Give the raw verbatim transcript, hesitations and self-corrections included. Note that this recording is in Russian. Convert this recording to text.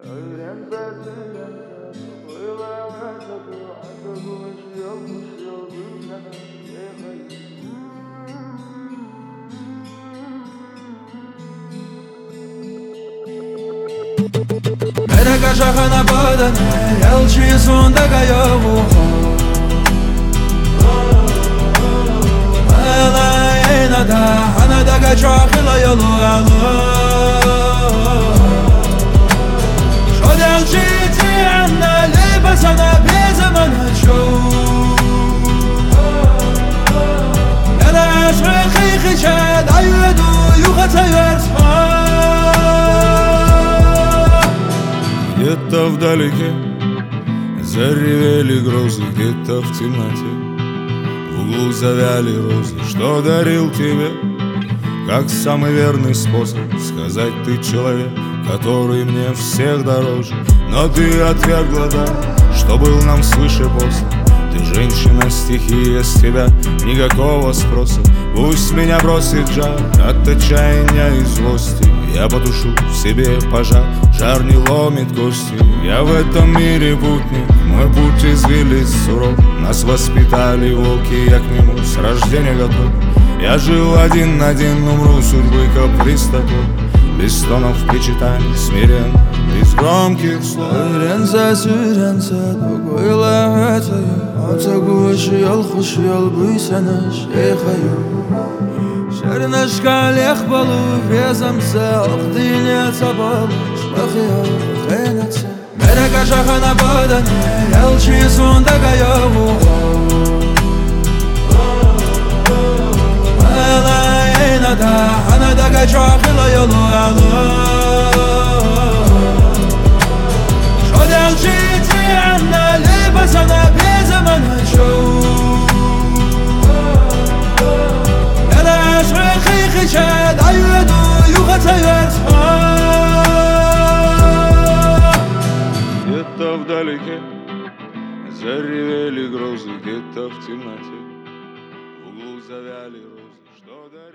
Берега жахана подане, елчи сонда гайову Алайнада, анадага чахила йолу алу Шод елчи тианна, либасана безамана чоу Яда швехи хича, даюеду юхата юэрсха Где-то вдалеке заревели грозы, где-то в темноте в углу завяли розы. Что дарил тебе, как самый верный способ сказать: ты человек, который мне всех дороже. Но ты отвергла дар, что был нам свыше после. Ты женщина, стихия, с тебя никакого спроса. Пусть меня бросит жар от отчаяния и злости, я потушу в себе пожар, жар не ломит кости. Я в этом мире путник, мой путь извилист суров. Нас воспитали волки, я к нему с рождения готов. Я жил один на один, умру судьбы каприз такой. Без стонов причитаний, смирен, без громких слов. Сүйренсе, сүйренсе, догойла өтөйө Отсагуши ал хуши ал буйсана шейхаю Шернашка лех балу везамса Охдине цабал шмахия хенатса Берега жахана подане, елчи сонда гайову Алайнада, анадага чахила йолу алу Шод елчи тианна, либасана безамана чоу Яда швехи хича, даюеду юхата юэрсха Где-то вдалеке заревели грозы, где-то в темноте в углу завяли розы. Что